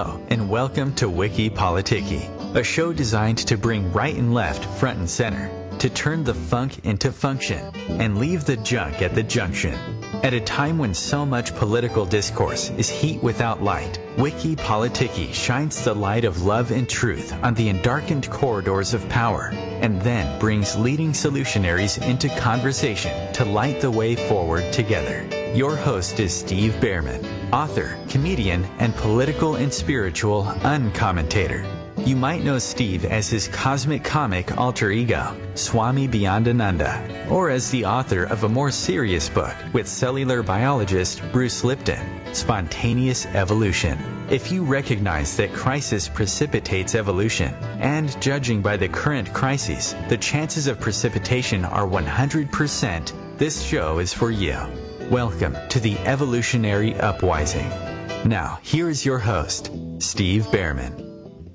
Hello, and welcome to Wiki Politiki, a show designed to bring right and left front and center, to turn the funk into function, and leave the junk at the junction. At a time when so much political discourse is heat without light, Wiki Politiki shines the light of love and truth on the endarkened corridors of power, and then brings leading solutionaries into conversation to light the way forward together. Your host is Steve Behrman, author, comedian, and political and spiritual uncommentator. You might know Steve as his cosmic comic alter ego, Swami Beyondananda, or as the author of a more serious book with cellular biologist Bruce Lipton, Spontaneous Evolution. If you recognize that crisis precipitates evolution, and judging by the current crises, the chances of precipitation are 100%, this show is for you. Welcome to the Evolutionary Uprising. Now, here is your host, Steve Behrman.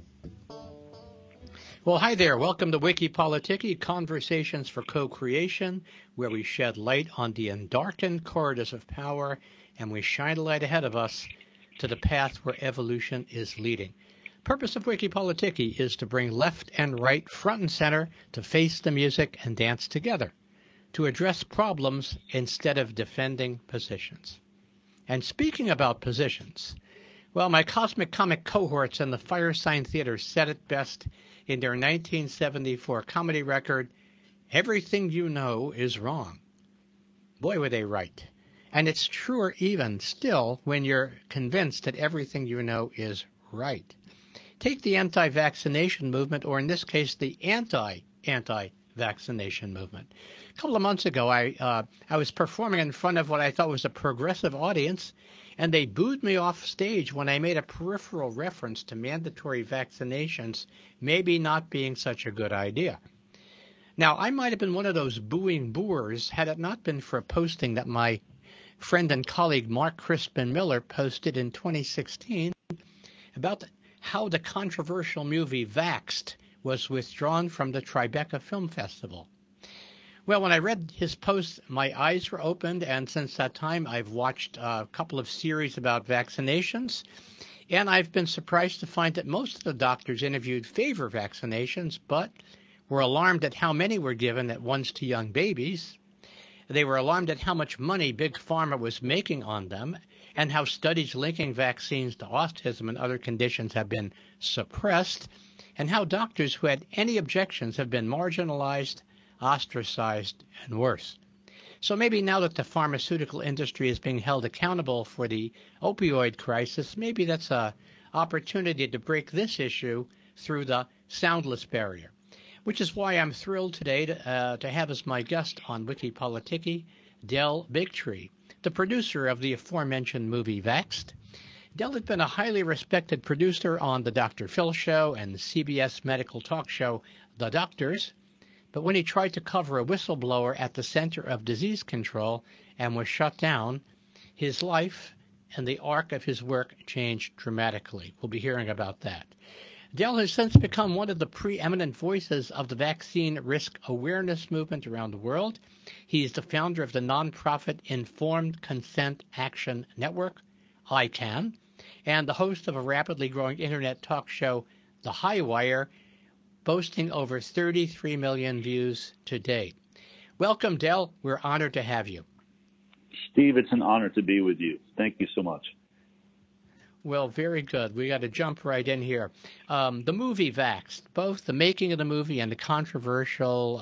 Well, hi there. Welcome to Wiki Politiki, Conversations for Co-Creation, where we shed light on the endarkened corridors of power, and we shine a light ahead of us to the path where evolution is leading. Purpose of Wiki Politiki is to bring left and right front and center to face the music and dance together, to address problems instead of defending positions. And speaking about positions, well, my cosmic comic cohorts in the Firesign Theater said it best in their 1974 comedy record, "Everything You Know Is Wrong." Boy, were they right. And it's truer even still when you're convinced that everything you know is right. Take the anti-vaccination movement, or in this case, the anti-vaccination movement. A couple of months ago, I was performing in front of what I thought was a progressive audience, and they booed me off stage when I made a peripheral reference to mandatory vaccinations maybe not being such a good idea. Now, I might have been one of those booing booers had it not been for a posting that my friend and colleague Mark Crispin Miller posted in 2016 about how the controversial movie Vaxxed was withdrawn from the Tribeca Film Festival. Well, when I read his post, my eyes were opened, and since that time, I've watched a couple of series about vaccinations, and I've been surprised to find that most of the doctors interviewed favor vaccinations, but were alarmed at how many were given at once to young babies. They were alarmed at how much money Big Pharma was making on them, and how studies linking vaccines to autism and other conditions have been suppressed, and how doctors who had any objections have been marginalized, ostracized, and worse. So maybe now that the pharmaceutical industry is being held accountable for the opioid crisis, maybe that's an opportunity to break this issue through the soundless barrier, which is why I'm thrilled today to have as my guest on Wiki Politiki, Del Bigtree, the producer of the aforementioned movie Vaxxed. Del had been a highly respected producer on The Dr. Phil Show and the CBS medical talk show The Doctors, but when he tried to cover a whistleblower at the Center of Disease Control and was shut down, his life and the arc of his work changed dramatically. We'll be hearing about that. Del has since become one of the preeminent voices of the vaccine risk awareness movement around the world. He's the founder of the nonprofit Informed Consent Action Network, ICAN, and the host of a rapidly growing internet talk show, The High Wire, boasting over 33 million views to date. Welcome, Del. We're honored to have you. Steve, it's an honor to be with you. Thank you so much. Well, very good. We got to jump right in here. The movie Vaxxed, both the making of the movie and the controversial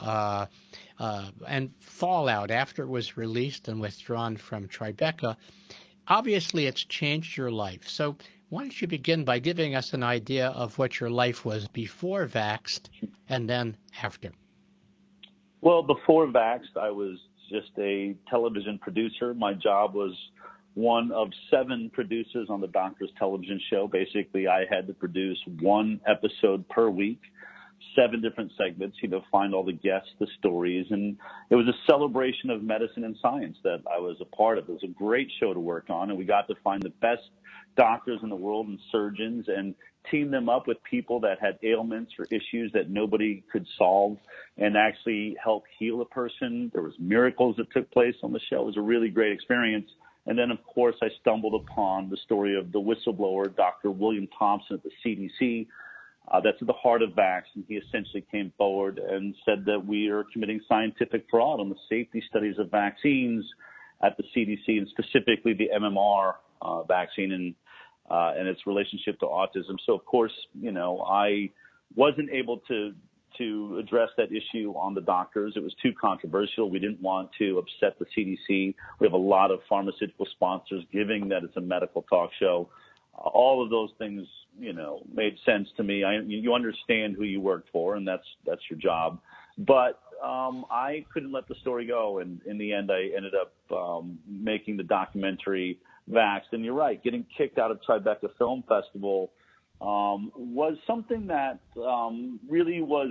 and fallout after it was released and withdrawn from Tribeca, obviously it's changed your life. So why don't you begin by giving us an idea of what your life was before Vaxxed and then after? Well, before Vaxxed, I was just a television producer. My job was one of 7 producers on the Doctor's television show. Basically, I had to produce 1 episode per week, 7 different segments, find all the guests, the stories. And it was a celebration of medicine and science that I was a part of. It was a great show to work on, and we got to find the best doctors in the world and surgeons and team them up with people that had ailments or issues that nobody could solve and actually help heal a person. There was miracles that took place on the show. It was a really great experience. And then, of course, I stumbled upon the story of the whistleblower, Dr. William Thompson at the CDC. That's at the heart of Vax, and he essentially came forward and said that we are committing scientific fraud on the safety studies of vaccines at the CDC, and specifically the MMR vaccine and its relationship to autism. So, of course, I wasn't able to address that issue on the doctors. It was too controversial. We didn't want to upset the CDC. We have a lot of pharmaceutical sponsors, given that it's a medical talk show. All of those things, made sense to me. You understand who you work for, and that's your job. But I couldn't let the story go, and in the end, I ended up making the documentary Vaxxed. And you're right, getting kicked out of Tribeca Film Festival was something that really was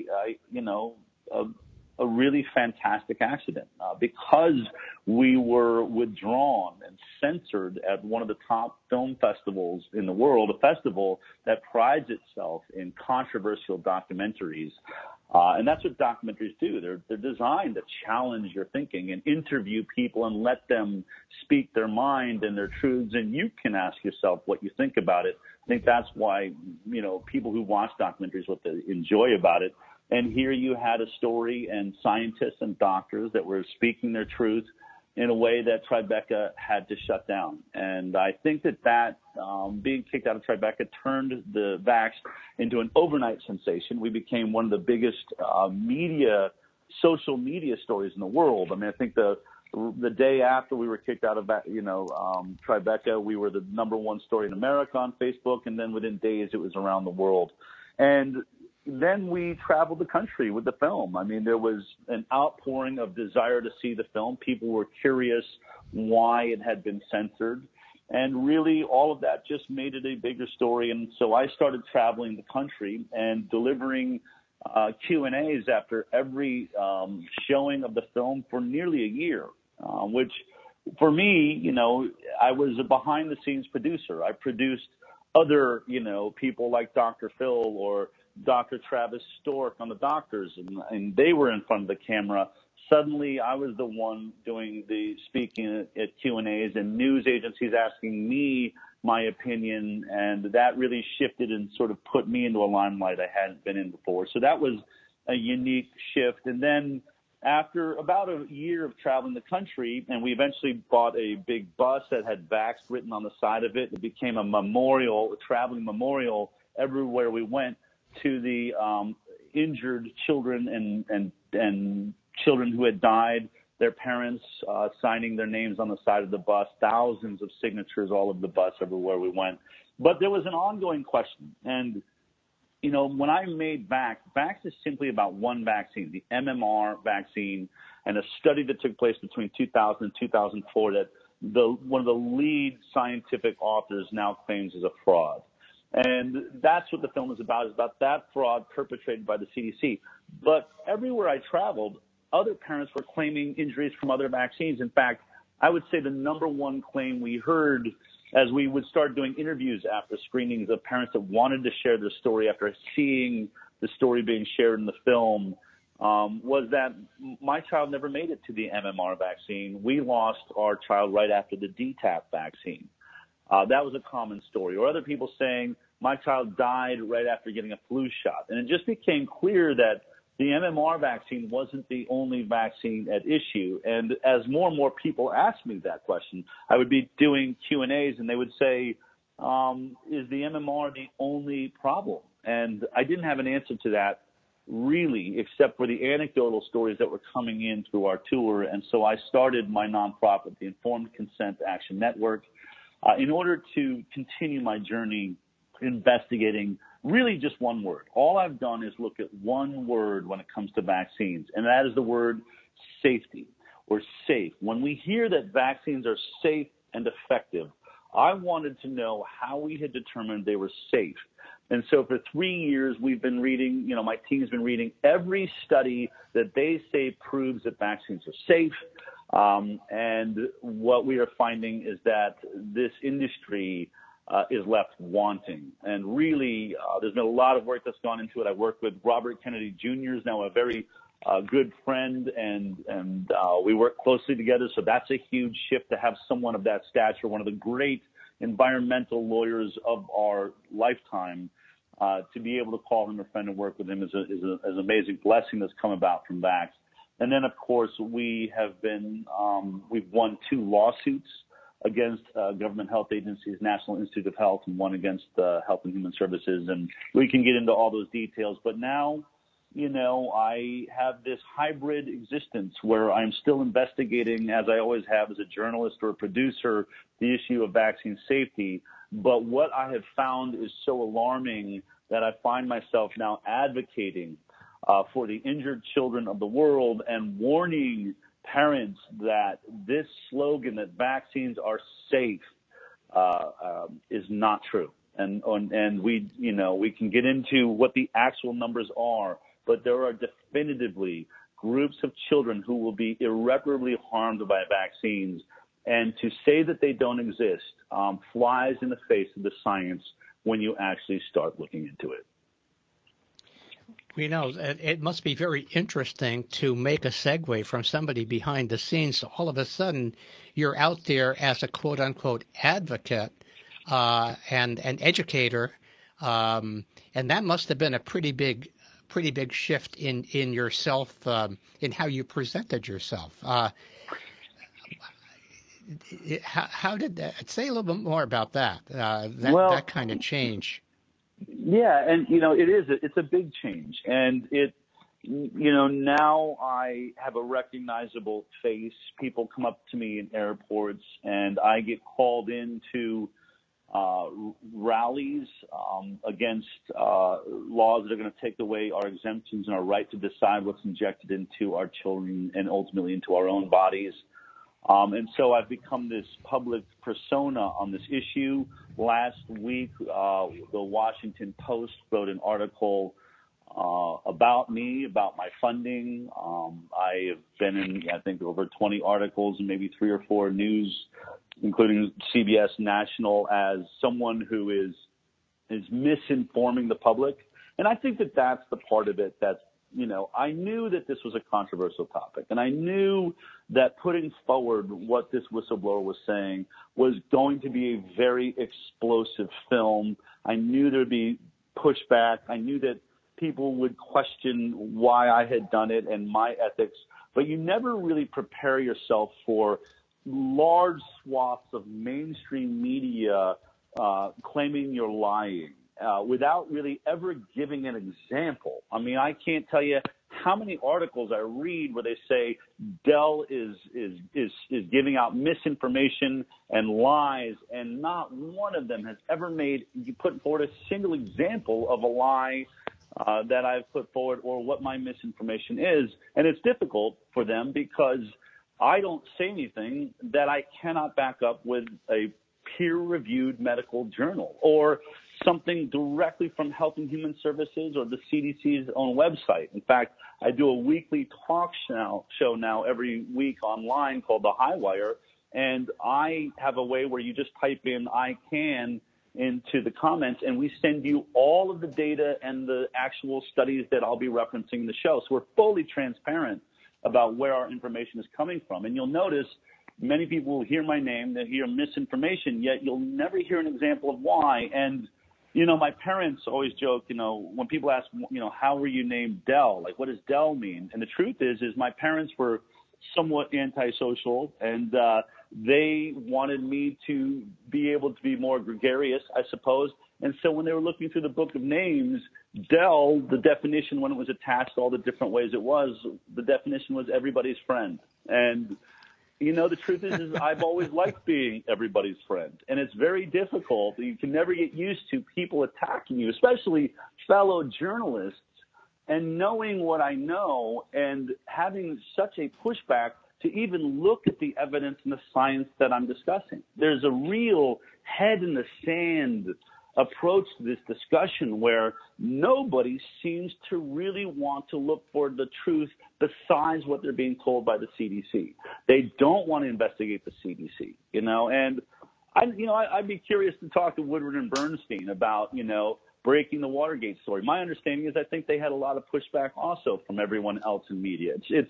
a really fantastic accident because we were withdrawn and censored at one of the top film festivals in the world, a festival that prides itself in controversial documentaries. And that's what documentaries do. They're designed to challenge your thinking and interview people and let them speak their mind and their truths, and you can ask yourself what you think about it. I think that's why, people who watch documentaries, what they enjoy about it. And here you had a story and scientists and doctors that were speaking their truth in a way that Tribeca had to shut down. And I think that being kicked out of Tribeca turned the Vax into an overnight sensation. We became one of the biggest social media stories in the world. I mean, I think the day after we were kicked out of Tribeca, we were the #1 story in America on Facebook, and then within days it was around the world. And then we traveled the country with the film. I mean, there was an outpouring of desire to see the film. People were curious why it had been censored. And really, all of that just made it a bigger story. And so I started traveling the country and delivering Q&As after every showing of the film for nearly a year, which for me, I was a behind-the-scenes producer. I produced other, people like Dr. Phil or Dr. Travis Stork on the doctors, and they were in front of the camera. Suddenly, I was the one doing the speaking at Q&As and news agencies asking me my opinion, and that really shifted and sort of put me into a limelight I hadn't been in before. So that was a unique shift. And then after about a year of traveling the country, and we eventually bought a big bus that had Vax written on the side of it. It became a memorial, a traveling memorial everywhere we went, to the injured children and children who had died, their parents signing their names on the side of the bus, thousands of signatures all over the bus everywhere we went. But there was an ongoing question. And, when I made Vax is simply about one vaccine, the MMR vaccine, and a study that took place between 2000 and 2004 that one of the lead scientific authors now claims is a fraud. And that's what the film is about that fraud perpetrated by the CDC. But everywhere I traveled, other parents were claiming injuries from other vaccines. In fact, I would say the #1 claim we heard as we would start doing interviews after screenings of parents that wanted to share their story after seeing the story being shared in the film was that my child never made it to the MMR vaccine. We lost our child right after the DTaP vaccine. That was a common story. Or other people saying, my child died right after getting a flu shot. And it just became clear that the MMR vaccine wasn't the only vaccine at issue. And as more and more people asked me that question, I would be doing Q&As and they would say, is the MMR the only problem? And I didn't have an answer to that really, except for the anecdotal stories that were coming in through our tour. And so I started my nonprofit, the Informed Consent Action Network, in order to continue my journey investigating really just one word. All I've done is look at one word when it comes to vaccines, and that is the word safety or safe. When we hear that vaccines are safe and effective, I wanted to know how we had determined they were safe. And so for 3 years, we've been reading, my team's been reading every study that they say proves that vaccines are safe. And what we are finding is that this industry is left wanting. And really, there's been a lot of work that's gone into it. I worked with Robert Kennedy Jr., is now a very good friend, and we work closely together. So that's a huge shift to have someone of that stature, one of the great environmental lawyers of our lifetime, to be able to call him a friend and work with him is an amazing blessing that's come about from Vaxxed. And then, of course, we have been we've won 2 lawsuits against government health agencies, National Institute of Health, and one against Health and Human Services. And we can get into all those details. But now, you know, I have this hybrid existence where I'm still investigating, as I always have as a journalist or a producer, the issue of vaccine safety. But what I have found is so alarming that I find myself now advocating for the injured children of the world and warning parents that this slogan that vaccines are safe is not true. And we, you know, we can get into what the actual numbers are, but there are definitively groups of children who will be irreparably harmed by vaccines. And to say that they don't exist flies in the face of the science when you actually start looking into it. You know, it must be very interesting to make a segue from somebody behind the scenes. So all of a sudden, you're out there as a quote-unquote advocate and an educator, and that must have been a pretty big shift in yourself, in how you presented yourself. How did that? Say a little bit more about that. That kind of change. Yeah, and you know, it's a big change, and you know, now I have a recognizable face. People come up to me in airports, and I get called into rallies against laws that are going to take away our exemptions and our right to decide what's injected into our children and ultimately into our own bodies. And so I've become this public persona on this issue. Last week, the Washington Post wrote an article about me, about my funding. I have been in, I think, over 20 articles and maybe 3 or 4 news, including CBS National, as someone who is misinforming the public. And I think that that's the part of it that's, you know, I knew that this was a controversial topic, and I knew that putting forward what this whistleblower was saying was going to be a very explosive film. I knew there would be pushback. I knew that people would question why I had done it and my ethics, but you never really prepare yourself for large swaths of mainstream media claiming you're lying. Without really ever giving an example. I mean, I can't tell you how many articles I read where they say Dell is giving out misinformation and lies, and not one of them has ever put forward a single example of a lie that I've put forward or what my misinformation is. And it's difficult for them because I don't say anything that I cannot back up with a peer-reviewed medical journal or something directly from Health and Human Services or the CDC's own website. In fact, I do a weekly talk show now every week online called The High Wire, and I have a way where you just type in "I can" into the comments, and we send you all of the data and the actual studies that I'll be referencing in the show. So we're fully transparent about where our information is coming from. And you'll notice many people will hear my name, they hear misinformation, yet you'll never hear an example of why. And you know, my parents always joke, you know, when people ask, you know, how were you named Dell? Like, what does Dell mean? And the truth is my parents were somewhat antisocial, and they wanted me to be able to be more gregarious, I suppose. And so when they were looking through the book of names, Dell, the definition when it was attached all the different ways it was, the definition was everybody's friend. And you know, the truth is I've always liked being everybody's friend. And it's very difficult. You can never get used to people attacking you, especially fellow journalists, and knowing what I know and having such a pushback to even look at the evidence and the science that I'm discussing. There's a real head in the sand approach to this discussion where nobody seems to really want to look for the truth besides what they're being told by the CDC. They don't want to investigate the CDC, you know, and I'd be curious to talk to Woodward and Bernstein about, breaking the Watergate story. My understanding is I think they had a lot of pushback also from everyone else in media.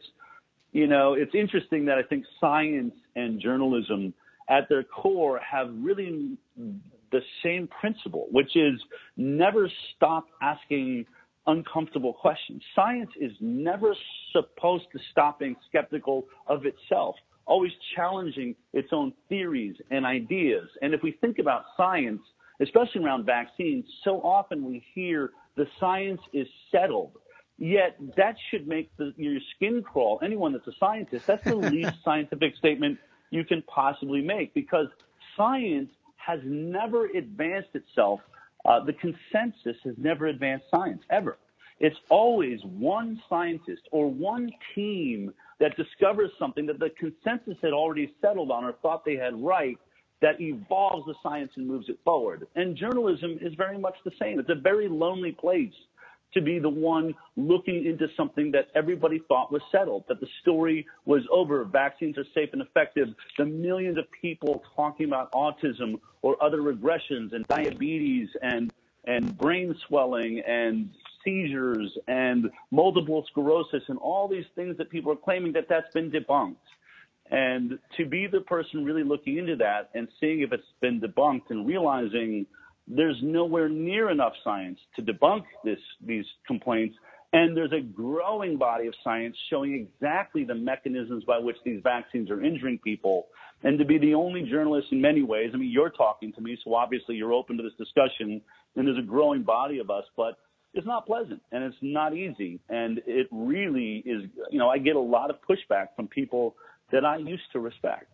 It's interesting that I think science and journalism at their core have really the same principle, which is never stop asking uncomfortable questions. Science is never supposed to stop being skeptical of itself, always challenging its own theories and ideas. And if we think about science, especially around vaccines, so often we hear the science is settled. Yet that should make your skin crawl. Anyone that's a scientist, that's the least scientific statement you can possibly make, because science has never advanced itself. The consensus has never advanced science, ever. It's always one scientist or one team that discovers something that the consensus had already settled on or thought they had right, that evolves the science and moves it forward. And journalism is very much the same. It's a very lonely place to be the one looking into something that everybody thought was settled, that the story was over, vaccines are safe and effective, the millions of people talking about autism or other regressions and diabetes and brain swelling and seizures and multiple sclerosis and all these things that people are claiming that's been debunked. And to be the person really looking into that and seeing if it's been debunked and realizing there's nowhere near enough science to debunk these complaints, and there's a growing body of science showing exactly the mechanisms by which these vaccines are injuring people, and to be the only journalist in many ways. I mean, you're talking to me, so obviously you're open to this discussion, and there's a growing body of us, but it's not pleasant, and it's not easy, and it really is, I get a lot of pushback from people that I used to respect.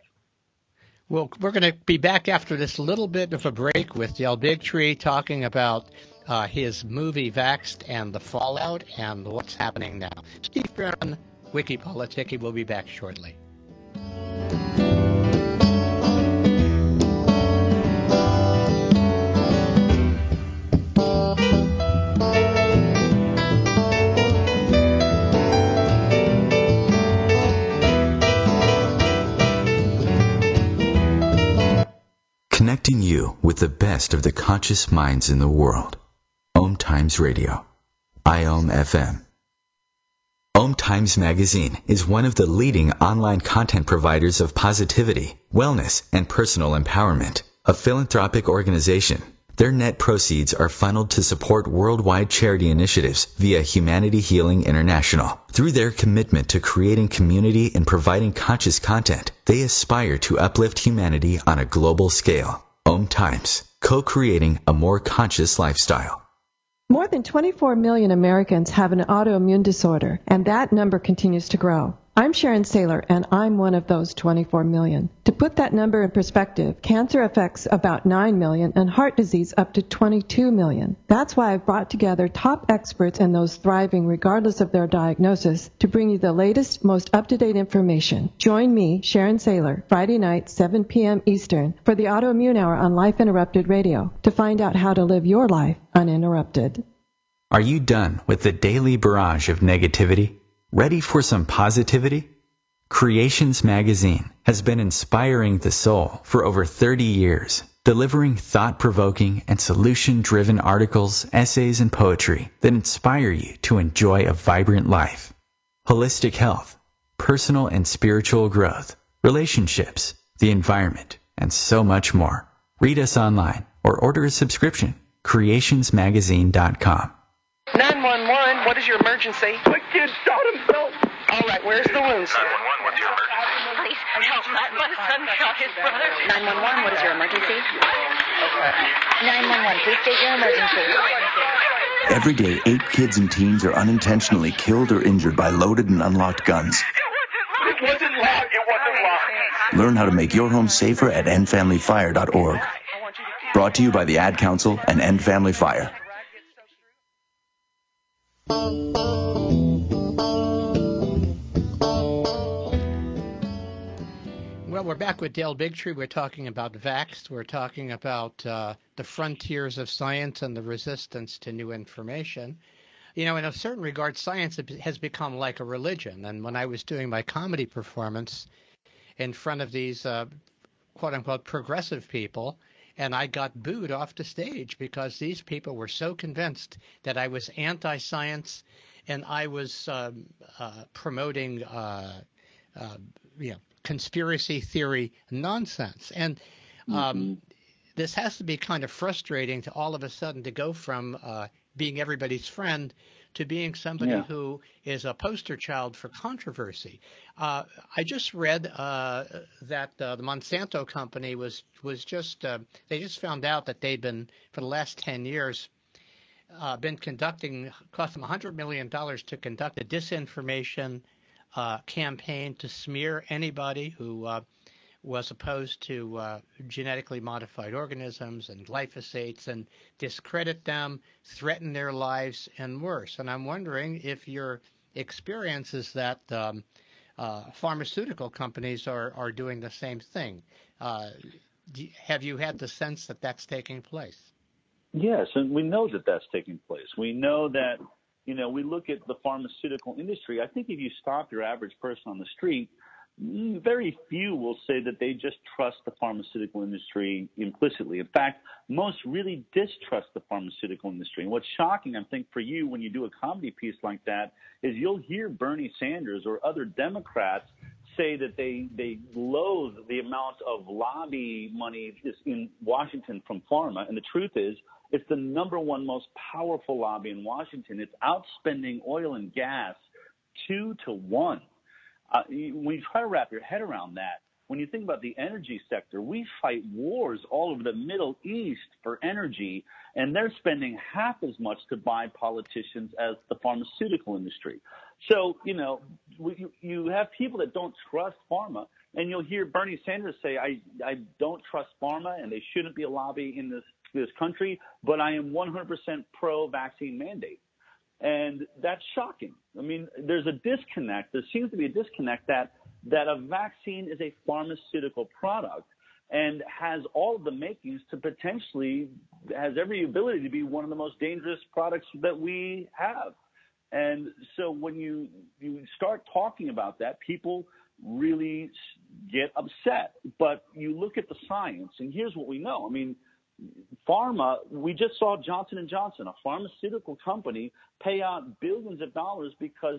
Well, we're going to be back after this little bit of a break with Del Bigtree talking about his movie Vaxxed and the fallout and what's happening now. Steve Barron, WikiPolitics, will be back shortly. Connecting you with the best of the conscious minds in the world. Om Times Radio. IOM FM. Om Times Magazine is one of the leading online content providers of positivity, wellness, and personal empowerment. A philanthropic organization. Their net proceeds are funneled to support worldwide charity initiatives via Humanity Healing International. Through their commitment to creating community and providing conscious content, they aspire to uplift humanity on a global scale. Om Times, co-creating a more conscious lifestyle. More than 24 million Americans have an autoimmune disorder, and that number continues to grow. I'm Sharon Saylor, and I'm one of those 24 million. To put that number in perspective, cancer affects about 9 million and heart disease up to 22 million. That's why I've brought together top experts and those thriving regardless of their diagnosis to bring you the latest, most up-to-date information. Join me, Sharon Saylor, Friday night, 7 p.m. Eastern, for the Autoimmune Hour on Life Interrupted Radio to find out how to live your life uninterrupted. Are you done with the daily barrage of negativity? Ready for some positivity? Creations Magazine has been inspiring the soul for over 30 years, delivering thought-provoking and solution-driven articles, essays, and poetry that inspire you to enjoy a vibrant life. Holistic health, personal and spiritual growth, relationships, the environment, and so much more. Read us online or order a subscription. Creationsmagazine.com. 911, what is your emergency? The kid shot himself. All right, where's the wound, sir? 911, what's your emergency? Please help. My son shot his brother. 911, what is your emergency? Okay. 911, please state your emergency. Every day, 8 kids and teens are unintentionally killed or injured by loaded and unlocked guns. It wasn't locked. Learn how to make your home safer at endfamilyfire.org. Brought to you by the Ad Council and End Family Fire. Well, we're back with Del Bigtree. We're talking about Vaxxed. We're talking about the frontiers of science and the resistance to new information. In a certain regard, science has become like a religion. And when I was doing my comedy performance in front of these quote-unquote progressive people, and I got booed off the stage because these people were so convinced that I was anti-science and I was promoting conspiracy theory nonsense. And this has to be kind of frustrating to all of a sudden to go from being everybody's friend to being somebody who is a poster child for controversy. I just read that the Monsanto company was just they just found out that they'd been, for the last 10 years, been cost them $100 million to conduct a disinformation campaign to smear anybody who was opposed to genetically modified organisms and glyphosates and discredit them, threaten their lives, and worse. And I'm wondering if your experience is that pharmaceutical companies are doing the same thing. Have you had the sense that that's taking place? Yes, and we know that that's taking place. We know that, we look at the pharmaceutical industry. I think if you stop your average person on the street, very few will say that they just trust the pharmaceutical industry implicitly. In fact, most really distrust the pharmaceutical industry. And what's shocking, I think, for you when you do a comedy piece like that is you'll hear Bernie Sanders or other Democrats say that they loathe the amount of lobby money in Washington from pharma. And the truth is, it's the number one most powerful lobby in Washington. It's outspending oil and gas 2 to 1. When you try to wrap your head around that, when you think about the energy sector, we fight wars all over the Middle East for energy, and they're spending half as much to buy politicians as the pharmaceutical industry. So, you have people that don't trust pharma, and you'll hear Bernie Sanders say, I don't trust pharma, and they shouldn't be a lobby in this country, but I am 100% pro-vaccine mandate. And that's shocking. I mean, there's a disconnect. There seems to be a disconnect that a vaccine is a pharmaceutical product and has all of the makings to potentially has every ability to be one of the most dangerous products that we have. And so when you start talking about that, people really get upset. But you look at the science, and here's what we know. I mean, pharma, we just saw Johnson & Johnson, a pharmaceutical company, pay out billions of dollars because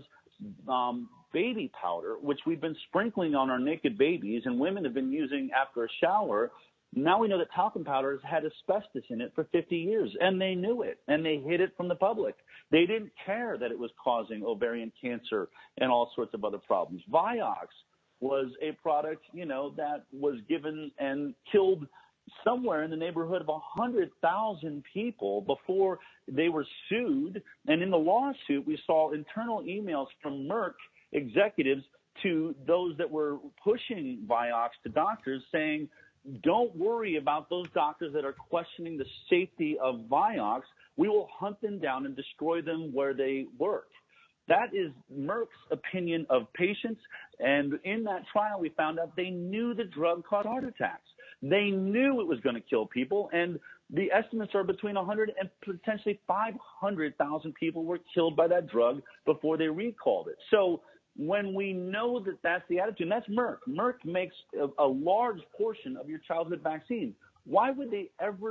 baby powder, which we've been sprinkling on our naked babies and women have been using after a shower, now we know that talcum powder has had asbestos in it for 50 years, and they knew it, and they hid it from the public. They didn't care that it was causing ovarian cancer and all sorts of other problems. Vioxx was a product, that was given and killed somewhere in the neighborhood of 100,000 people before they were sued. And in the lawsuit, we saw internal emails from Merck executives to those that were pushing Vioxx to doctors saying, don't worry about those doctors that are questioning the safety of Vioxx. We will hunt them down and destroy them where they work. That is Merck's opinion of patients. And in that trial, we found out they knew the drug caused heart attacks. They knew it was going to kill people, and the estimates are between 100 and potentially 500,000 people were killed by that drug before they recalled it. So when we know that that's the attitude, and that's Merck. Merck makes a large portion of your childhood vaccine. Why would they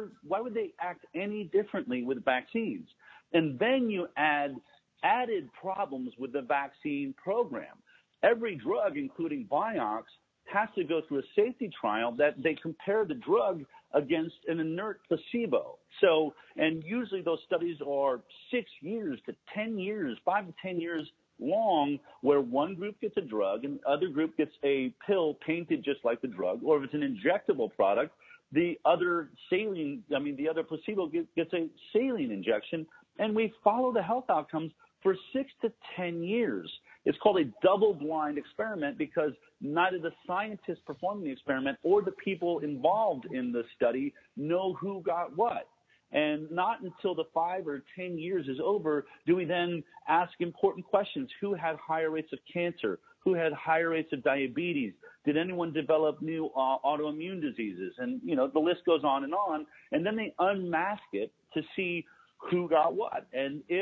act any differently with vaccines? And then you added problems with the vaccine program. Every drug, including Vioxx, has to go through a safety trial that they compare the drug against an inert placebo. So, and usually those studies are 6 years to 10 years, 5 to 10 years long, where one group gets a drug and the other group gets a pill painted just like the drug, or if it's an injectable product, the other placebo gets a saline injection, and we follow the health outcomes for 6 to 10 years. It's called a double-blind experiment because neither the scientists performing the experiment or the people involved in the study know who got what. And not until the 5 or 10 years is over do we then ask important questions. Who had higher rates of cancer? Who had higher rates of diabetes? Did anyone develop new autoimmune diseases? And, the list goes on. And then they unmask it to see who got what. And if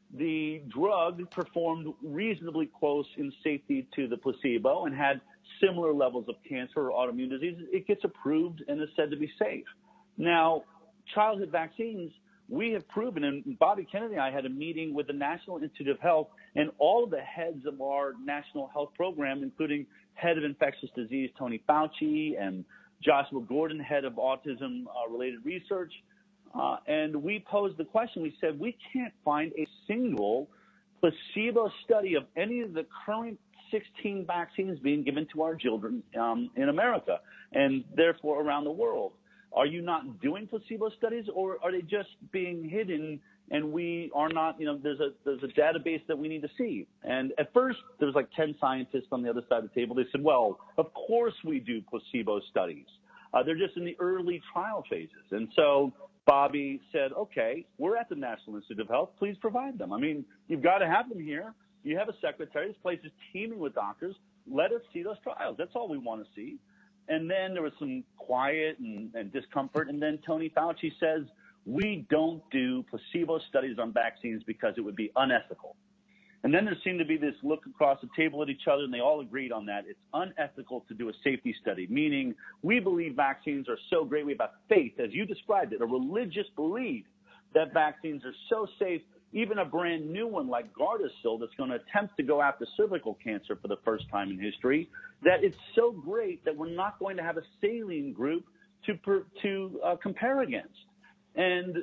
the drug performed reasonably close in safety to the placebo and had similar levels of cancer or autoimmune disease, it gets approved and is said to be safe. Now, childhood vaccines, we have proven, and Bobby Kennedy and I had a meeting with the National Institute of Health and all of the heads of our national health program, including head of infectious disease Tony Fauci and Joshua Gordon, head of autism-related research. And we posed the question. We said, we can't find a single placebo study of any of the current 16 vaccines being given to our children in America and therefore around the world. Are you not doing placebo studies, or are they just being hidden and we are not, there's a database that we need to see? And at first, there was like 10 scientists on the other side of the table. They said, well, of course we do placebo studies. They're just in the early trial phases. And so Bobby said, okay, we're at the National Institute of Health. Please provide them. I mean, you've got to have them here. You have a secretary. This place is teeming with doctors. Let us see those trials. That's all we want to see. And then there was some quiet and discomfort. And then Tony Fauci says, we don't do placebo studies on vaccines because it would be unethical. And then there seemed to be this look across the table at each other, and they all agreed on that. It's unethical to do a safety study, meaning we believe vaccines are so great. We have a faith, as you described it, a religious belief that vaccines are so safe. Even a brand new one like Gardasil that's going to attempt to go after cervical cancer for the first time in history, that it's so great that we're not going to have a saline group to compare against. And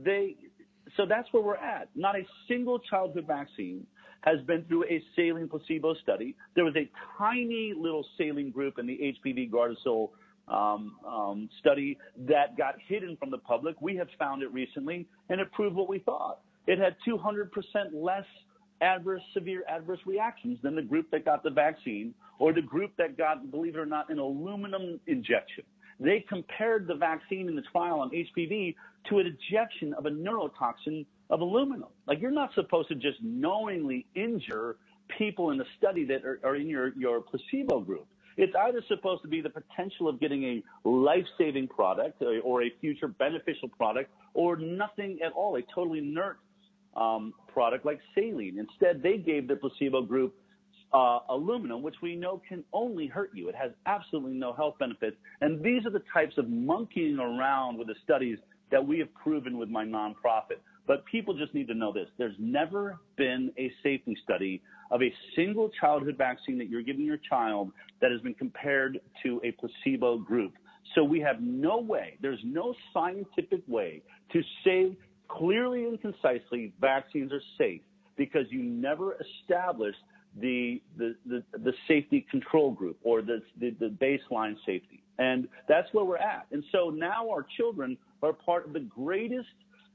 so that's where we're at. Not a single childhood vaccine has been through a saline placebo study. There was a tiny little saline group in the HPV Gardasil study that got hidden from the public. We have found it recently, and it proved what we thought. It had 200% less severe adverse reactions than the group that got the vaccine or the group that got, believe it or not, an aluminum injection. They compared the vaccine in the trial on HPV to an injection of a neurotoxin of aluminum. Like, you're not supposed to just knowingly injure people in the study that are in your placebo group. It's either supposed to be the potential of getting a life-saving product or a future beneficial product, or nothing at all, a totally inert product like saline. Instead, they gave the placebo group aluminum, which we know can only hurt you. It has absolutely no health benefits. And these are the types of monkeying around with the studies that we have proven with my nonprofit. But people just need to know this. There's never been a safety study of a single childhood vaccine that you're giving your child that has been compared to a placebo group. So we have no way, there's no scientific way to say clearly and concisely vaccines are safe, because you never established the safety control group or the baseline safety. And that's where we're at. And so now our children are part of the greatest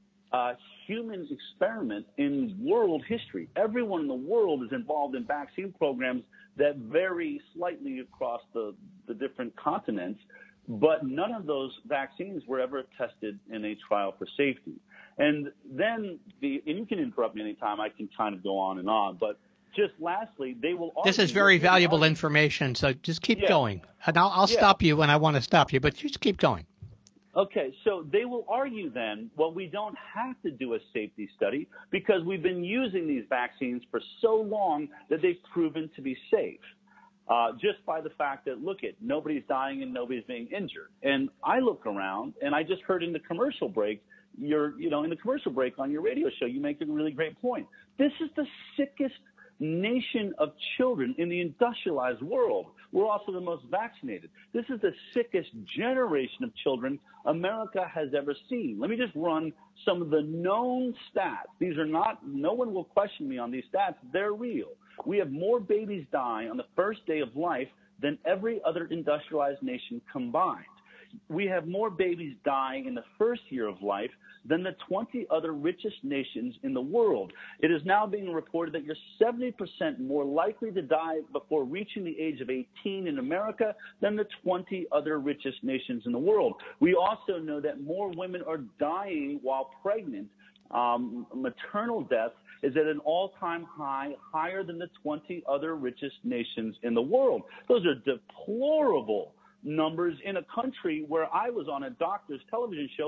human experiment in world history. Everyone in the world is involved in vaccine programs that vary slightly across the different continents, but none of those vaccines were ever tested in a trial for safety. And then and you can interrupt me anytime, I can kind of go on, but just lastly, they will argue. This is very valuable information, so just keep going. And I'll stop you when I want to stop you, but just keep going. Okay, so they will argue then, well, we don't have to do a safety study because we've been using these vaccines for so long that they've proven to be safe. Just by the fact that, nobody's dying and nobody's being injured. And I look around, and I just heard in the commercial break, in the commercial break on your radio show, you make a really great point. This is the sickest nation of children in the industrialized world. We're also the most vaccinated. This is the sickest generation of children America has ever seen. Let me just run some of the known stats. These are no one will question me on these stats. They're real. We have more babies die on the first day of life than every other industrialized nation combined. We have more babies dying in the first year of life than the 20 other richest nations in the world. It is now being reported that you're 70% more likely to die before reaching the age of 18 in America than the 20 other richest nations in the world. We also know that more women are dying while pregnant. Maternal death is at an all-time high, higher than the 20 other richest nations in the world. Those are deplorable numbers in a country where I was on a doctor's television show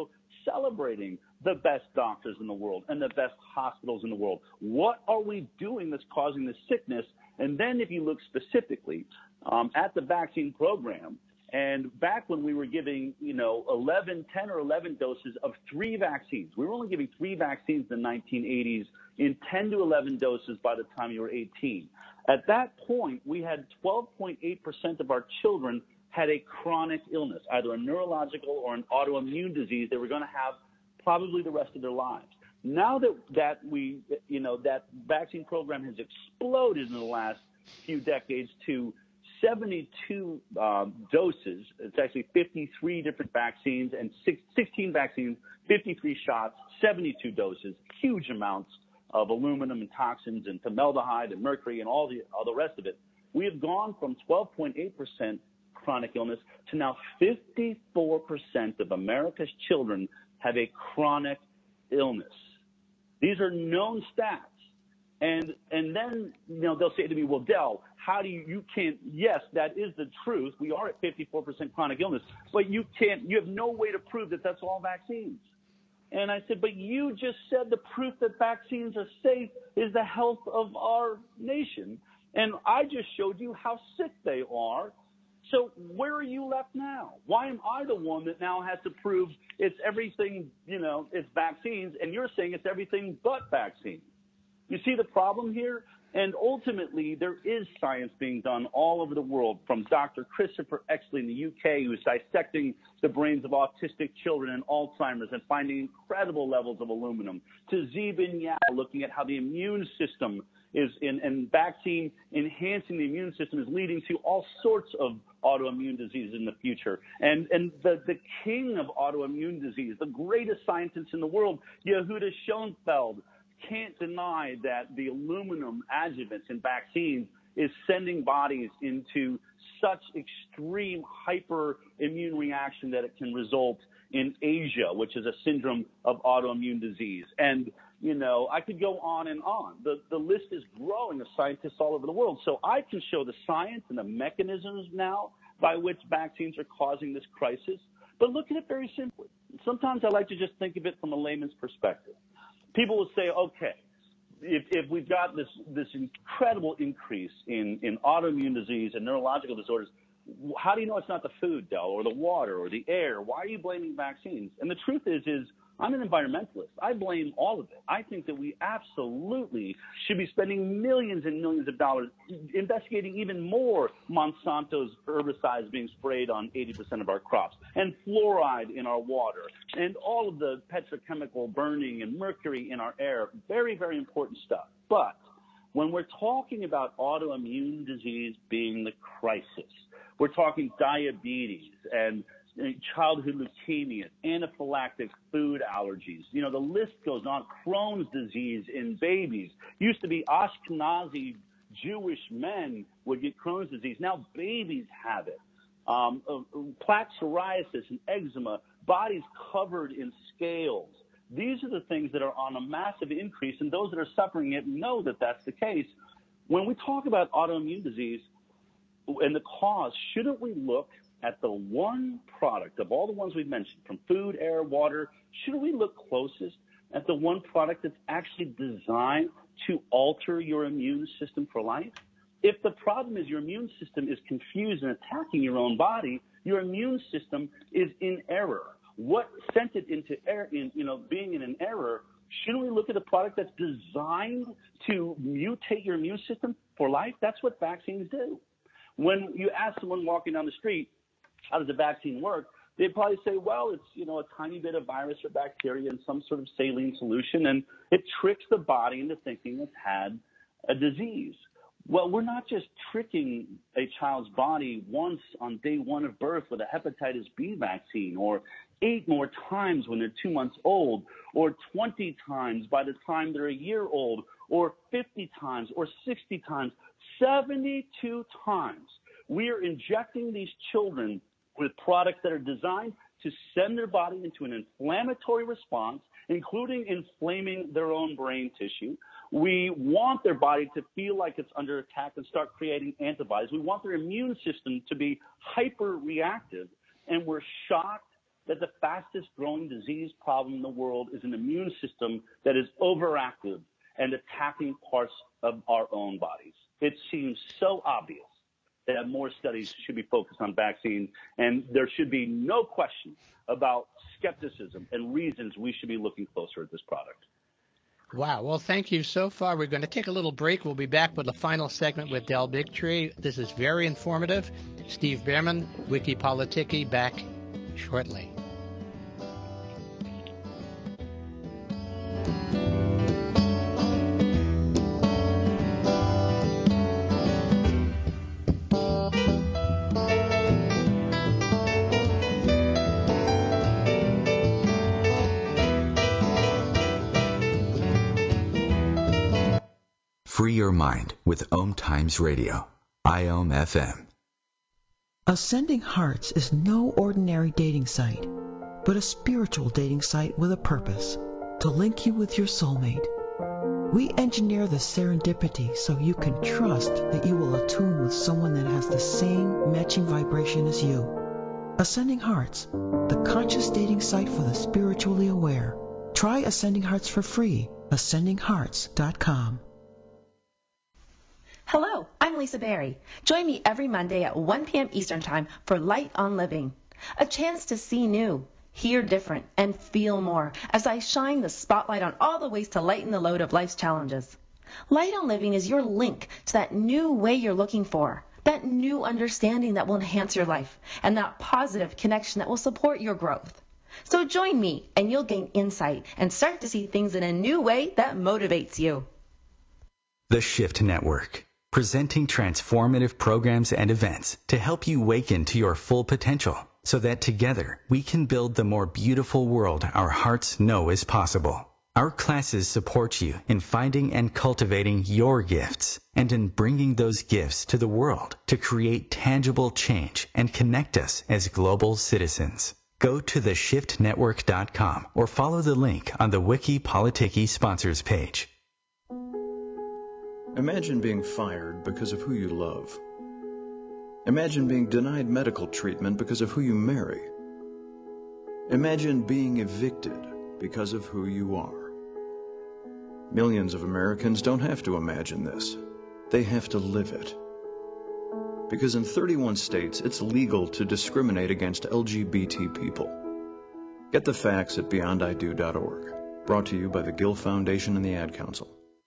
celebrating the best doctors in the world and the best hospitals in the world. What are we doing that's causing this sickness? And then if you look specifically at the vaccine program, and back when we were giving, 10 or 11 doses of 3 vaccines, we were only giving 3 vaccines in the 1980s in 10 to 11 doses by the time you were 18. At that point, we had 12.8% of our children had a chronic illness, either a neurological or an autoimmune disease they were going to have probably the rest of their lives. Now that vaccine program has exploded in the last few decades to 72 doses. It's actually 53 different vaccines and 16 vaccines, 53 shots, 72 doses, huge amounts of aluminum and toxins and formaldehyde and mercury and all the rest of it. We have gone from 12.8% chronic illness to now 54% of America's children have a chronic illness. These are known stats. And then, they'll say to me, well, Del, how do you can't, yes, that is the truth. We are at 54% chronic illness, but you have no way to prove that that's all vaccines. And I said, but you just said the proof that vaccines are safe is the health of our nation. And I just showed you how sick they are. So where are you left now? Why am I the one that now has to prove it's everything, it's vaccines, and you're saying it's everything but vaccines? You see the problem here? And ultimately, there is science being done all over the world, from Dr. Christopher Exley in the UK, who's dissecting the brains of autistic children and Alzheimer's and finding incredible levels of aluminum, to Zibin Yao looking at how the immune system is and vaccine enhancing the immune system is leading to all sorts of autoimmune diseases in the future. And the king of autoimmune disease, the greatest scientist in the world, Yehuda Schoenfeld, can't deny that the aluminum adjuvants in vaccines is sending bodies into such extreme hyperimmune reaction that it can result in Asia, which is a syndrome of autoimmune disease. And, I could go on and on. The list is growing of scientists all over the world. So I can show the science and the mechanisms now by which vaccines are causing this crisis. But look at it very simply. Sometimes I like to just think of it from a layman's perspective. People will say, okay, if we've got this incredible increase in autoimmune disease and neurological disorders, how do you know it's not the food, Del, or the water or the air? Why are you blaming vaccines? And the truth is I'm an environmentalist. I blame all of it. I think that we absolutely should be spending millions and millions of dollars investigating even more Monsanto's herbicides being sprayed on 80% of our crops, and fluoride in our water, and all of the petrochemical burning and mercury in our air. Very, very important stuff. But when we're talking about autoimmune disease being the crisis, we're talking diabetes and childhood leukemia, anaphylactic food allergies. The list goes on. Crohn's disease in babies. Used to be Ashkenazi Jewish men would get Crohn's disease. Now babies have it. Plaque psoriasis and eczema, bodies covered in scales. These are the things that are on a massive increase, and those that are suffering it know that that's the case. When we talk about autoimmune disease and the cause, shouldn't we look at the one product of all the ones we've mentioned, from food, air, water, shouldn't we look closest at the one product that's actually designed to alter your immune system for life? If the problem is your immune system is confused and attacking your own body, your immune system is in error. What sent it into error, being in an error? Shouldn't we look at a product that's designed to mutate your immune system for life? That's what vaccines do. When you ask someone walking down the street, how does a vaccine work? They'd probably say, well, it's, a tiny bit of virus or bacteria in some sort of saline solution, and it tricks the body into thinking it's had a disease. Well, we're not just tricking a child's body once on day one of birth with a hepatitis B vaccine, or 8 more times when they're 2 months old, or 20 times by the time they're a year old, or 50 times, or 60 times, 72 times. We are injecting these children with products that are designed to send their body into an inflammatory response, including inflaming their own brain tissue. We want their body to feel like it's under attack and start creating antibodies. We want their immune system to be hyper-reactive, and we're shocked that the fastest growing disease problem in the world is an immune system that is overactive and attacking parts of our own bodies. It seems so obvious that more studies should be focused on vaccine, and there should be no question about skepticism and reasons we should be looking closer at this product. Wow. Well, thank you so far. We're going to take a little break. We'll be back with the final segment with Del Bigtree. This is very informative. Steve Bhaerman, Wikipolitiki, back shortly. Free your mind with Om Times Radio, IOM FM. Ascending Hearts is no ordinary dating site, but a spiritual dating site with a purpose, to link you with your soulmate. We engineer the serendipity so you can trust that you will attune with someone that has the same matching vibration as you. Ascending Hearts, the conscious dating site for the spiritually aware. Try Ascending Hearts for free, ascendinghearts.com. Hello, I'm Lisa Berry. Join me every Monday at 1 p.m. Eastern Time for Light on Living, a chance to see new, hear different, and feel more as I shine the spotlight on all the ways to lighten the load of life's challenges. Light on Living is your link to that new way you're looking for, that new understanding that will enhance your life, and that positive connection that will support your growth. So join me, and you'll gain insight and start to see things in a new way that motivates you. The Shift Network, presenting transformative programs and events to help you waken to your full potential so that together we can build the more beautiful world our hearts know is possible. Our classes support you in finding and cultivating your gifts and in bringing those gifts to the world to create tangible change and connect us as global citizens. Go to theshiftnetwork.com or follow the link on the Wikipolitiki sponsors page. Imagine being fired because of who you love. Imagine being denied medical treatment because of who you marry. Imagine being evicted because of who you are. Millions of Americans don't have to imagine this. They have to live it. Because in 31 states, it's legal to discriminate against LGBT people. Get the facts at beyondido.org. Brought to you by the Gill Foundation and the Ad Council.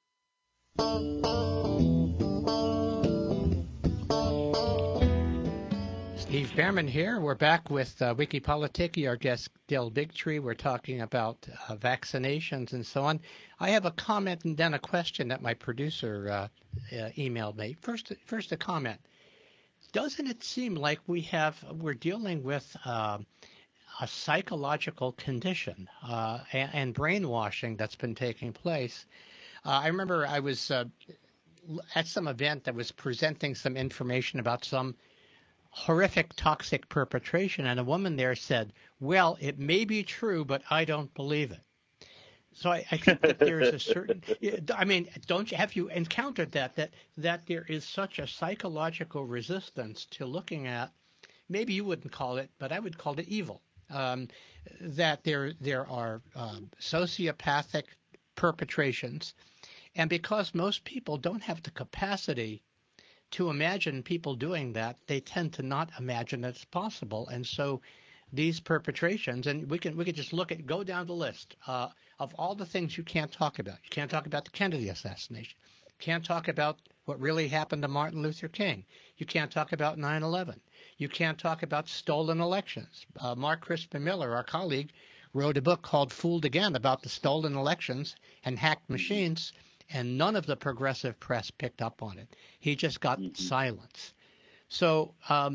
Steve Bhaerman here. We're back with Wikipolitiki, our guest Del Bigtree. We're talking about vaccinations and so on. I have a comment and then a question that my producer emailed me. First a comment. Doesn't it seem like we're dealing with a psychological condition and brainwashing that's been taking place? I remember I was at some event that was presenting some information about some horrific toxic perpetration, and a woman there said, well, it may be true, but I don't believe it. So I think that there's a certain, I mean, have you encountered that there is such a psychological resistance to looking at, maybe you wouldn't call it, but I would call it evil, that there are sociopathic perpetrations, and because most people don't have the capacity to imagine people doing that, they tend to not imagine it's possible. And so these perpetrations, and we can just go down the list of all the things you can't talk about. You can't talk about the Kennedy assassination. You can't talk about what really happened to Martin Luther King. You can't talk about 9/11. You can't talk about stolen elections. Mark Crispin Miller, our colleague, wrote a book called Fooled Again about the stolen elections and hacked machines, and none of the progressive press picked up on it. He just got silence. So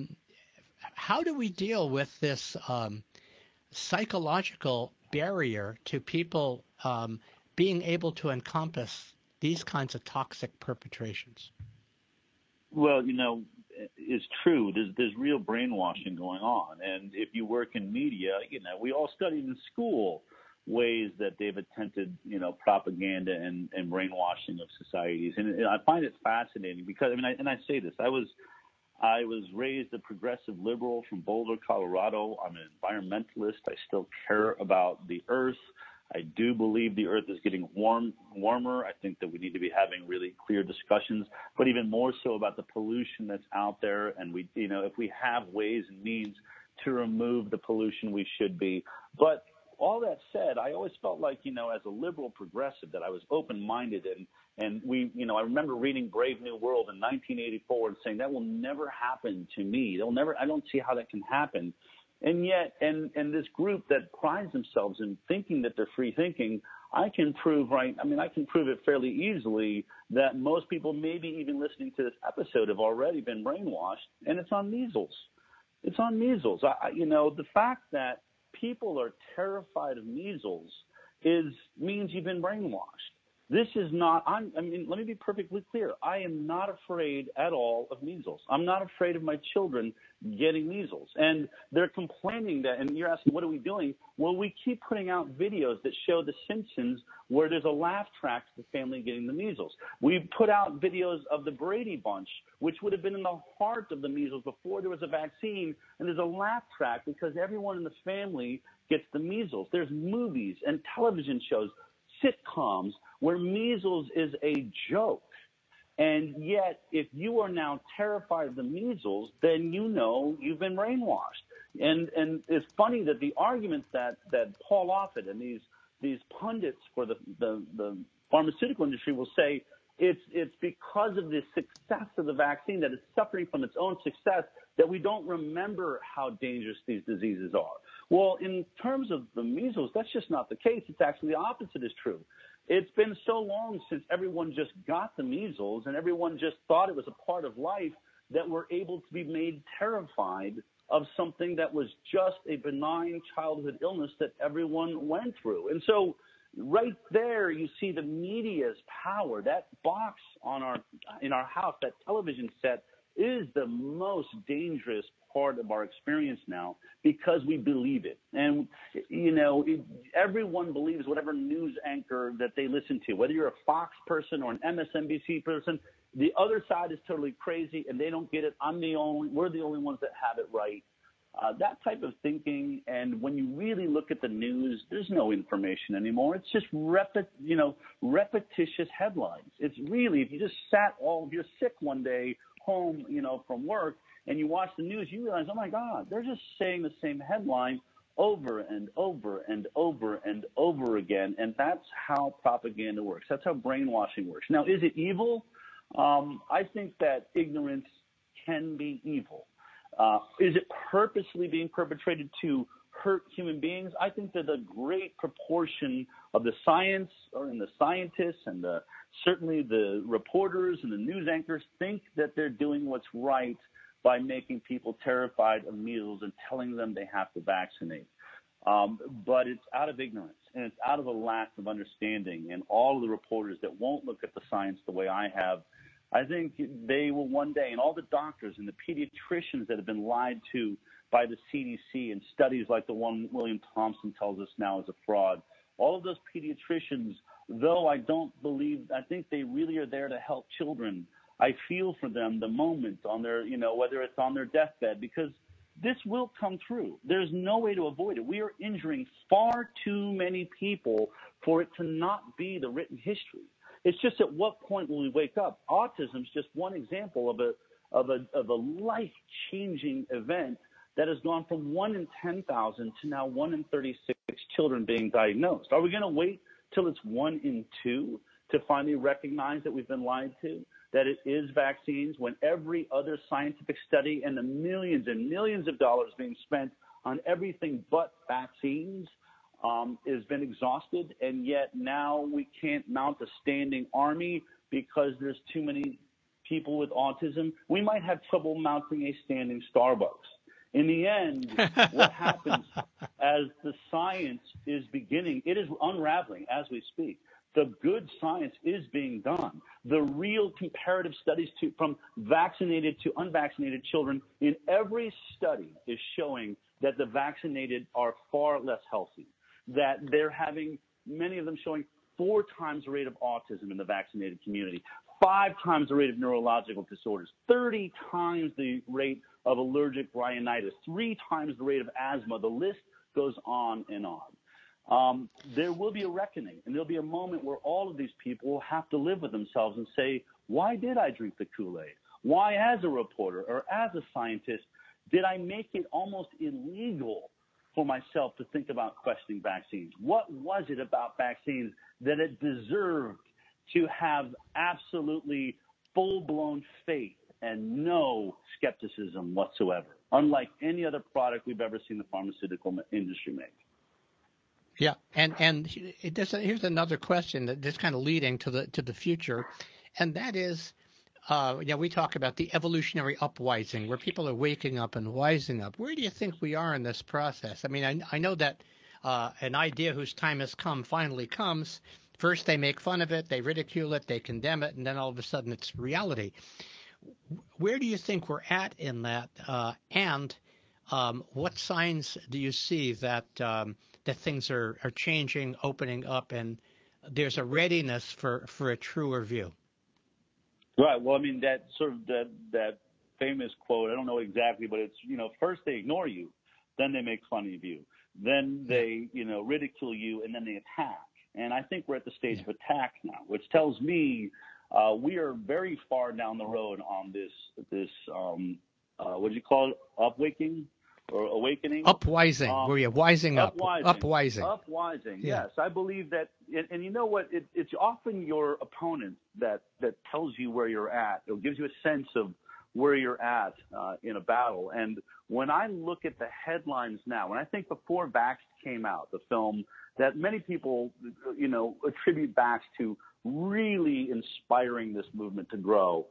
how do we deal with this psychological barrier to people being able to encompass these kinds of toxic perpetrations? Well, it's true. There's real brainwashing going on. And if you work in media, we all studied in school ways that they've attempted, propaganda and brainwashing of societies. And I find it fascinating because, I say this, I I was raised a progressive liberal from Boulder, Colorado. I'm an environmentalist. I still care about the earth. I do believe the earth is getting warmer. I think that we need to be having really clear discussions, but even more so about the pollution that's out there. And we, if we have ways and means to remove the pollution, we should be. But all that said, I always felt like, as a liberal progressive, that I was open-minded, and we, I remember reading Brave New World in 1984 and saying that will never happen to me. I don't see how that can happen. And yet, and this group that prides themselves in thinking that they're free thinking, I can prove it fairly easily that most people, maybe even listening to this episode, have already been brainwashed, and it's on measles. It's on measles. The fact that people are terrified of measles means you've been brainwashed. This is not, let me be perfectly clear. I am not afraid at all of measles. I'm not afraid of my children getting measles. And they're complaining that, and you're asking, what are we doing? Well, we keep putting out videos that show The Simpsons where there's a laugh track to the family getting the measles. We put out videos of the Brady Bunch, which would have been in the heart of the measles before there was a vaccine, and there's a laugh track because everyone in the family gets the measles. There's movies and television shows, sitcoms, where measles is a joke. And yet, if you are now terrified of the measles, then you've been brainwashed. And it's funny that the arguments that Paul Offit and these pundits for the pharmaceutical industry will say it's because of the success of the vaccine that it's suffering from its own success that we don't remember how dangerous these diseases are. Well, in terms of the measles, that's just not the case. It's actually the opposite is true. It's been so long since everyone just got the measles and everyone just thought it was a part of life that we're able to be made terrified of something that was just a benign childhood illness that everyone went through. And so right there, you see the media's power. That box in our house, that television set, is the most dangerous part of our experience now because we believe it. And, everyone believes whatever news anchor that they listen to, whether you're a Fox person or an MSNBC person, the other side is totally crazy and they don't get it. We're the only ones that have it right. That type of thinking, and when you really look at the news, there's no information anymore. It's just repetitious headlines. It's really, if you just you're sick one day home, from work, and you watch the news, you realize, oh my God, they're just saying the same headline over and over and over and over again. And that's how propaganda works. That's how brainwashing works. Now, is it evil? I think that ignorance can be evil. Is it purposely being perpetrated to hurt human beings? I think that a great proportion of the science and the scientists and certainly the reporters and the news anchors think that they're doing what's right by making people terrified of measles and telling them they have to vaccinate. But it's out of ignorance and it's out of a lack of understanding. And all of the reporters that won't look at the science the way I have, I think they will one day, and all the doctors and the pediatricians that have been lied to by the CDC and studies like the one William Thompson tells us now is a fraud, all of those pediatricians, though I think they really are there to help children. I feel for them the moment on their, whether it's on their deathbed, because this will come true. There's no way to avoid it. We are injuring far too many people for it to not be the written history. It's just at what point will we wake up? Autism is just one example of a life-changing event that has gone from 1 in 10,000 to now 1 in 36 children being diagnosed. Are we going to wait till it's 1 in 2 to finally recognize that we've been lied to, that it is vaccines, when every other scientific study and the millions and millions of dollars being spent on everything but vaccines has been exhausted, and yet now we can't mount a standing army because there's too many people with autism? We might have trouble mounting a standing Starbucks. In the end, what happens as the science is beginning, it is unraveling as we speak. The good science is being done. The real comparative studies from vaccinated to unvaccinated children in every study is showing that the vaccinated are far less healthy, that they're having, many of them showing 4 times the rate of autism in the vaccinated community, 5 times the rate of neurological disorders, 30 times the rate of allergic rhinitis, 3 times the rate of asthma. The list goes on and on. There will be a reckoning, and there'll be a moment where all of these people will have to live with themselves and say, why did I drink the Kool-Aid? Why, as a reporter or as a scientist, did I make it almost illegal for myself to think about questioning vaccines? What was it about vaccines that it deserved to have absolutely full-blown faith and no skepticism whatsoever, unlike any other product we've ever seen the pharmaceutical industry make? Yeah, and here's another question that's kind of leading to the future, and that is, we talk about the evolutionary upwising, where people are waking up and wising up. Where do you think we are in this process? I mean, I know that an idea whose time has come finally comes. First, they make fun of it, they ridicule it, they condemn it, and then all of a sudden it's reality. Where do you think we're at in that? And what signs do you see that things are changing, opening up, and there's a readiness for a truer view? Right. Well, I mean, that sort of that famous quote, I don't know exactly, but it's, first they ignore you, then they make fun of you, then they, ridicule you, and then they attack. And I think we're at the stage of attack now, which tells me we are very far down the road on this what do you call it, upwaking or awakening? Upwising, where you're wising up. Upwising. Upwising, yes. I believe that, and you know what, it's often your opponent that tells you where you're at. It gives you a sense of where you're at in a battle. And when I look at the headlines now, when I think before Vaxxed came out, the film that many people, attribute Vaxxed to really inspiring this movement to grow.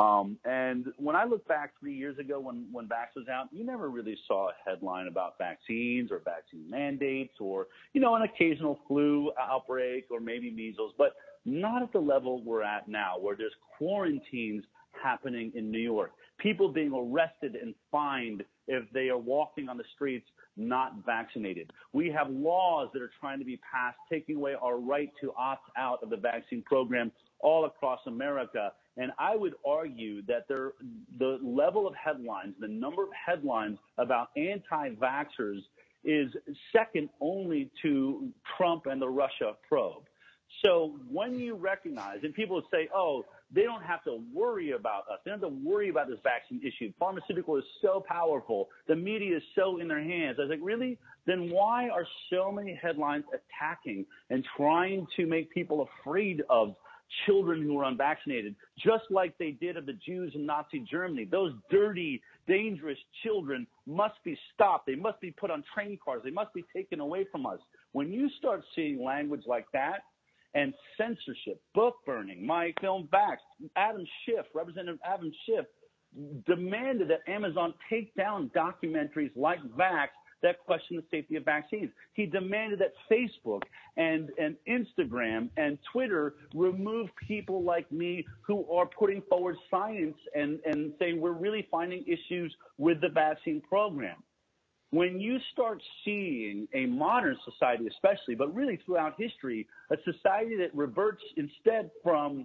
And when I look back 3 years ago when Vaxxed was out, you never really saw a headline about vaccines or vaccine mandates or, an occasional flu outbreak or maybe measles, but not at the level we're at now, where there's quarantines happening in New York, people being arrested and fined if they are walking on the streets not vaccinated. We have laws that are trying to be passed, taking away our right to opt out of the vaccine program all across America. And I would argue that the level of headlines, the number of headlines about anti-vaxxers is second only to Trump and the Russia probe. So when you recognize, and people say, oh, they don't have to worry about us. They don't have to worry about this vaccine issue. Pharmaceutical is so powerful. The media is so in their hands. I was like, really? Then why are so many headlines attacking and trying to make people afraid of children who are unvaccinated, just like they did of the Jews in Nazi Germany? Those dirty, dangerous children must be stopped. They must be put on train cars. They must be taken away from us. When you start seeing language like that, and censorship, book burning, my film Vaxxed, Adam Schiff, Representative Adam Schiff, demanded that Amazon take down documentaries like Vaxxed that question the safety of vaccines. He demanded that Facebook and Instagram and Twitter remove people like me who are putting forward science and saying we're really finding issues with the vaccine program. When you start seeing a modern society especially, but really throughout history, a society that reverts instead from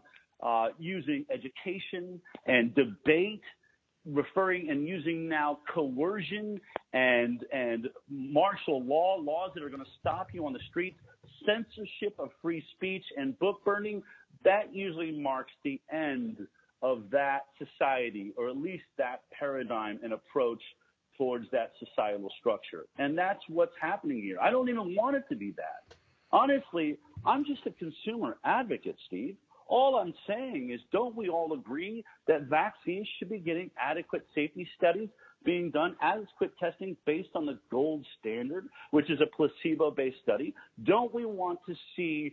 using education and debate, referring and using now coercion and martial law, laws that are going to stop you on the streets, censorship of free speech and book burning, that usually marks the end of that society, or at least that paradigm and approach towards that societal structure. And that's what's happening here. I don't even want it to be that. Honestly, I'm just a consumer advocate, Steve. All I'm saying is, don't we all agree that vaccines should be getting adequate safety studies being done, adequate testing based on the gold standard, which is a placebo-based study? Don't we want to see,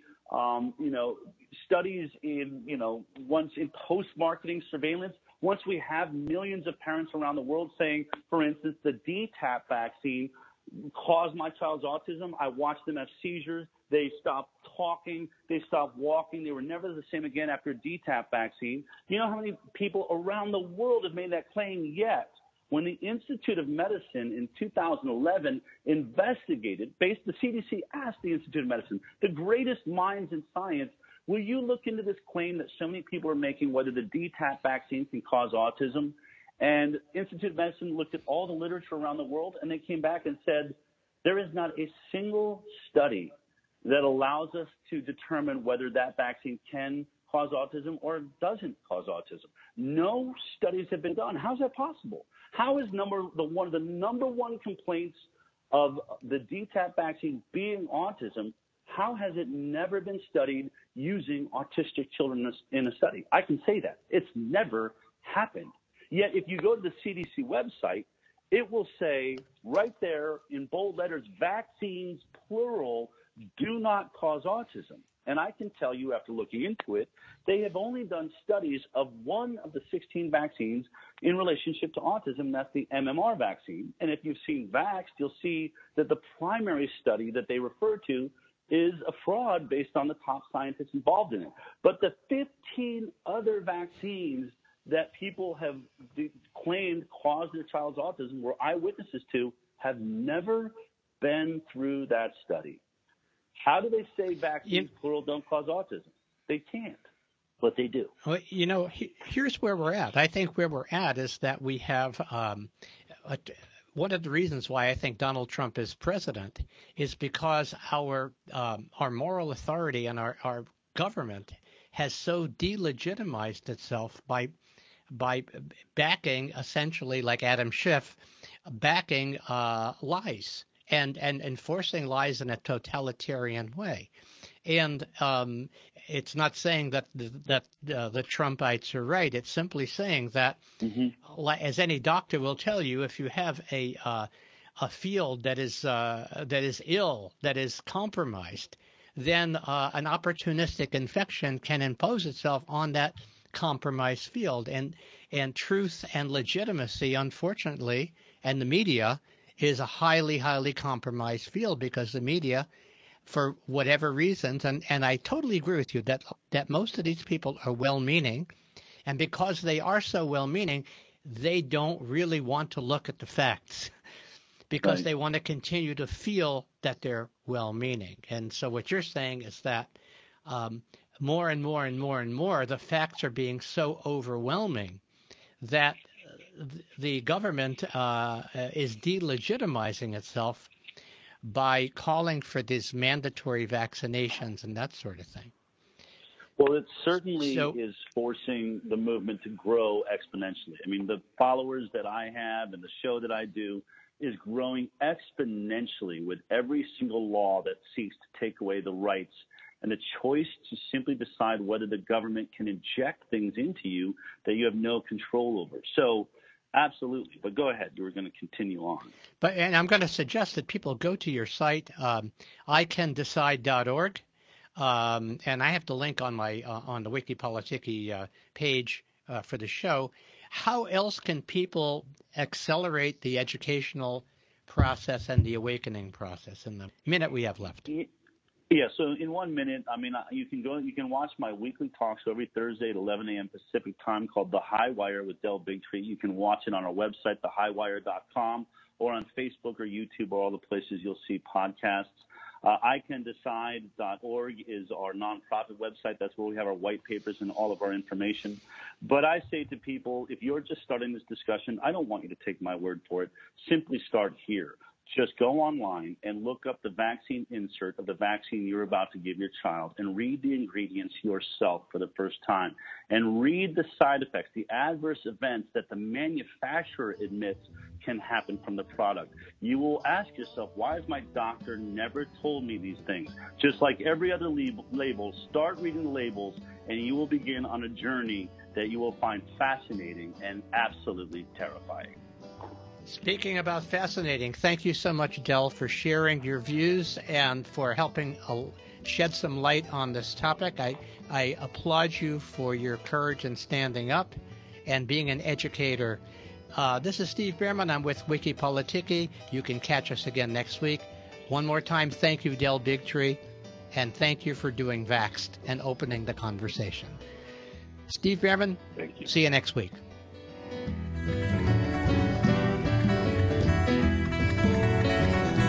studies in, once in post-marketing surveillance, once we have millions of parents around the world saying, for instance, the DTaP vaccine caused my child's autism. I watched them have seizures. They stopped talking. They stopped walking. They were never the same again after a DTaP vaccine. You know how many people around the world have made that claim yet? When the Institute of Medicine in 2011 investigated, the CDC asked the Institute of Medicine, the greatest minds in science, will you look into this claim that so many people are making, whether the DTaP vaccine can cause autism? And Institute of Medicine looked at all the literature around the world, and they came back and said there is not a single study that allows us to determine whether that vaccine can cause autism or doesn't cause autism. No studies have been done. How's that possible? How is one of the number one complaints of the DTaP vaccine being autism? How has it never been studied using autistic children in a study? I can say that. It's never happened. Yet if you go to the CDC website, it will say right there in bold letters, vaccines, plural, do not cause autism. And I can tell you after looking into it, they have only done studies of one of the 16 vaccines in relationship to autism. That's the MMR vaccine. And if you've seen Vaxxed, you'll see that the primary study that they refer to is a fraud based on the top scientists involved in it. But the 15 other vaccines that people have claimed cause their child's autism, were eyewitnesses to, have never been through that study. How do they say vaccines, plural, don't cause autism? They can't, but they do. Well, you know, here's where we're at. I think where we're at is that we have one of the reasons why I think Donald Trump is president is because our moral authority and our government has so delegitimized itself by backing, essentially, like Adam Schiff, backing lies and enforcing lies in a totalitarian way. And it's not saying that the Trumpites are right. It's simply saying that, as any doctor will tell you, if you have a field that is ill, that is compromised, then an opportunistic infection can impose itself on that compromised field. And truth and legitimacy, unfortunately, and the media is a highly, highly compromised field because the media, for whatever reasons, and I totally agree with you that most of these people are well-meaning, and because they are so well-meaning, they don't really want to look at the facts because they want to continue to feel that they're well-meaning. And so what you're saying is that more and more and more and more, the facts are being so overwhelming that the government is delegitimizing itself by calling for these mandatory vaccinations and that sort of thing. Well, it certainly is forcing the movement to grow exponentially. I mean, the followers that I have and the show that I do is growing exponentially with every single law that seeks to take away the rights and the choice to simply decide whether the government can inject things into you that you have no control over. So absolutely. But go ahead. You were going to continue on. And I'm going to suggest that people go to your site, icandecide.org. And I have the link on my on the Wikipolitiki page for the show. How else can people accelerate the educational process and the awakening process in the minute we have left? Yeah, so in 1 minute, I mean, you can watch my weekly talk show every Thursday at 11 a.m. Pacific time called The High Wire with Del Bigtree. You can watch it on our website, thehighwire.com, or on Facebook or YouTube, or all the places you'll see podcasts. ICanDecide.org is our nonprofit website. That's where we have our white papers and all of our information. But I say to people, if you're just starting this discussion, I don't want you to take my word for it. Simply start here. Just go online and look up the vaccine insert of the vaccine you're about to give your child and read the ingredients yourself for the first time and read the side effects, the adverse events that the manufacturer admits can happen from the product. You will ask yourself, why has my doctor never told me these things? Just like every other label, start reading the labels and you will begin on a journey that you will find fascinating and absolutely terrifying. Speaking about fascinating, thank you so much, Del, for sharing your views and for helping shed some light on this topic. I applaud you for your courage in standing up and being an educator. This is Steve Bhaerman. I'm with Wikipolitiki. You can catch us again next week. One more time, thank you, Del Bigtree, and thank you for doing Vaxxed and opening the conversation. Steve Bhaerman, thank you. See you next week.